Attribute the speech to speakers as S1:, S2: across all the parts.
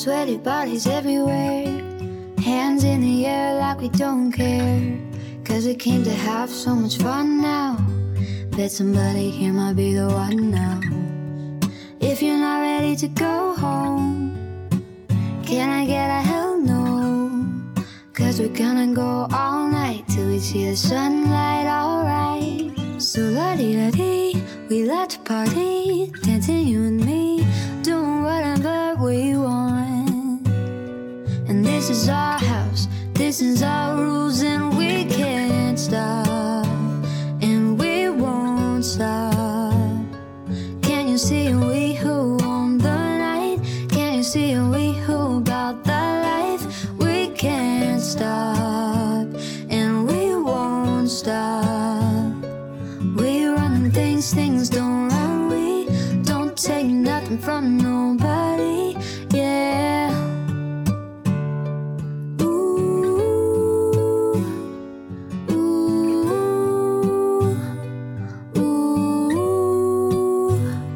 S1: sweaty bodies everywhere, hands in the air like we don't care. Cause we came to have so much fun now. Bet somebody here might be the one now. If you're not ready to go home, can I get a hell no? Cause we're gonna go all night till we see the sunlight, alright. So la-di-da-dee, we like to party, dancing you and me, doing whatever we want. And this is our house, this is our rules, and we can't stop, and we won't stop. Can you see we who own the night? Can you see we who about the life? We can't stop, and we won't stop. We run things, things don't run. We don't take nothing from nobody, yeah. Ooh, ooh, ooh,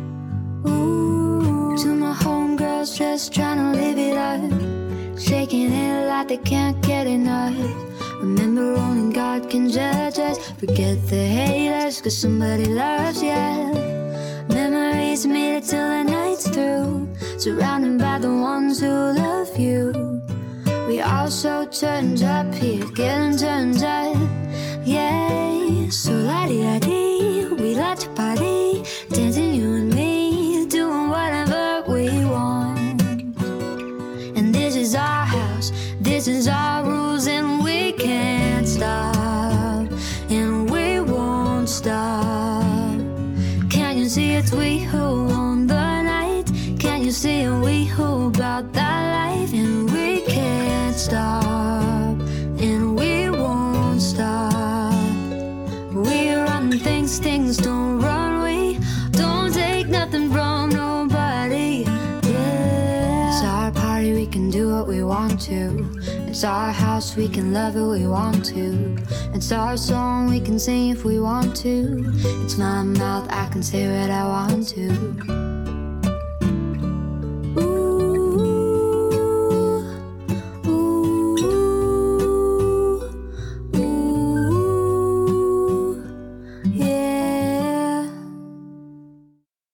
S1: ooh. To my homegirls just trying to live it up, shaking it like they can't get enough. Remember, only God can judge us. Forget the haters, cause somebody loves you. Memories made it till the night's through, surrounded by the ones who love you. We all so turned up here, getting turned up, yeah. So la-di-da-dee, we like to party, dancing you and me, doing whatever we want. And this is our house, this is our rules, and we can't stop, and we won't stop. Can you see it's we who own the night? Can you see we who about that life? And we can't stop, and we won't stop. We run things, things don't run. We don't take nothing from nobody, yeah. It's our party, we can do what we want to. It's our house, we can love it, we want to. It's our song, we can sing if we want to. It's my mouth, I can say what I want to.